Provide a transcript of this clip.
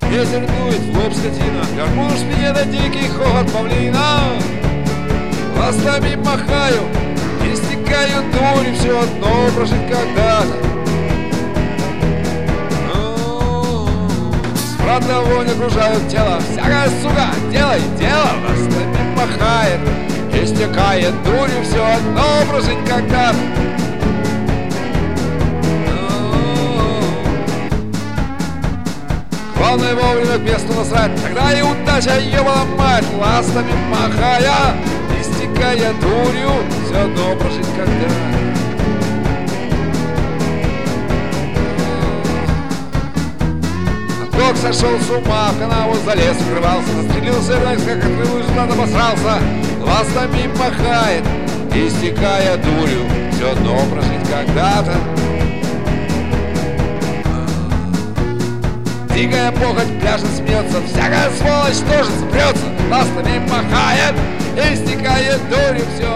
Ветер дует в лоб скотина, гармон в спине да дикий хохот павлина. Ластами махаю, истекаю дурью, все одно прожить когда-то. Правда, вонь окружают тело, всякая сука делает дело, ластами махает, истекает дурью, все одно прожить когда-то. Главное вовремя к месту насрать, тогда и удача ее ломать, ластами махая, истекая дурью, все одно прожить когда-то. Док сошел с ума, в канаву залез, укрывался, застрелился, как отрыву жена обосрался, ластами махает, истекая дурью, все одно прожить когда-то. Дикая похоть пляшет, смеется, всякая сволочь тоже спрется, ластами махает, истекая дурью, все